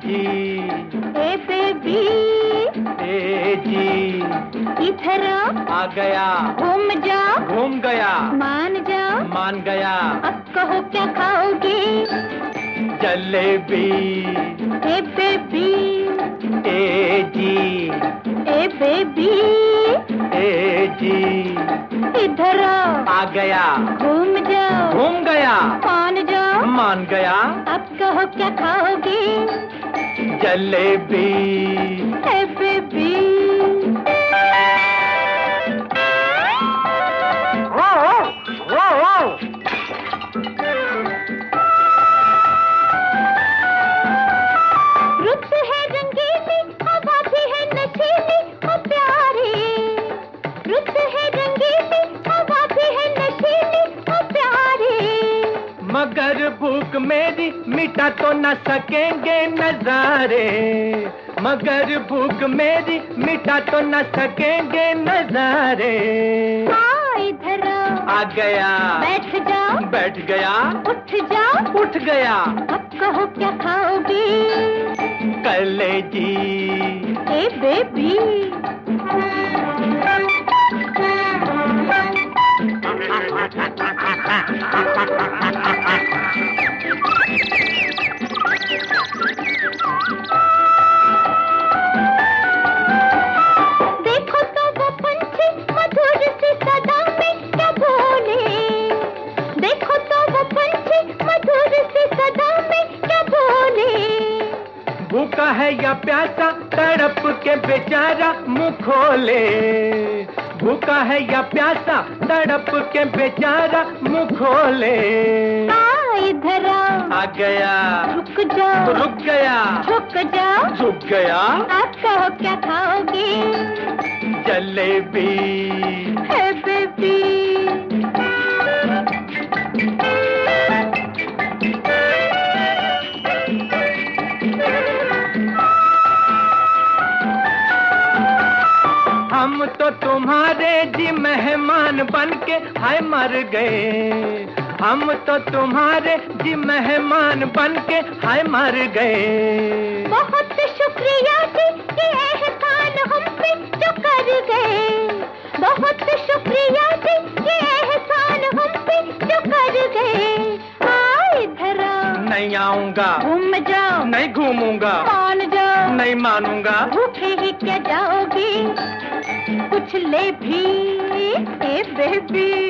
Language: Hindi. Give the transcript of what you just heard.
जी ए बेबी ए जी इधर आ गया, घूम जा, घूम गया, मान जा, मान गया। अब कहो क्या खाओगे? जलेबी ए बेबी ए जी ए बेबी ए जी इधर आ गया, घूम जा, घूम गया, मान जा, मान गया। अब कहो क्या खाओगे? जलेबी ए बेबी रुत है रंगीली, हवा भी है नशीली, ओ प्यारे। रुत है रंगीली, हवा भी है नशीली, ओ प्यारे। मगर भूख मेरी मिटा तो न सकेंगे नजारे, मगर भूख मेरी मिटा तो न सकेंगे नजारे। इधर आ गया, बैठ जा, बैठ गया, उठ जा, उठ गया। अब कहो क्या खाओगे? कलेजी ए बेबी देखो तो वो पंछी मधुर सी सदा में क्या बोले। देखो तो वो पंछी मधुर सी सदा में क्या बोले। भूखा है या प्यासा तड़प के बेचारा मुंह खोले, भूखा है या प्यासा तड़प के बेचारा मुंह खोले। इधर आ गया, रुक जाओ, रुक गया, झुक जाओ, झुक गया। आप कहो क्या खाओगे? जलेबी है बेबी हम तो तुम्हारे जी मेहमान बनके हाय मर गए, हम तो तुम्हारे जी मेहमान बनके हाय मर गए। बहुत शुक्रिया जी ये एहसान हम पे जो कर गए। बहुत शुक्रिया जी ये एहसान हम पे जो कर गए। इधर नहीं आऊंगा, घूम जाओ, नहीं घूमूंगा, मान जाओ, नहीं मानूंगा। भूखे ही क्या जाओगे? कुछ ले भी ए बेबी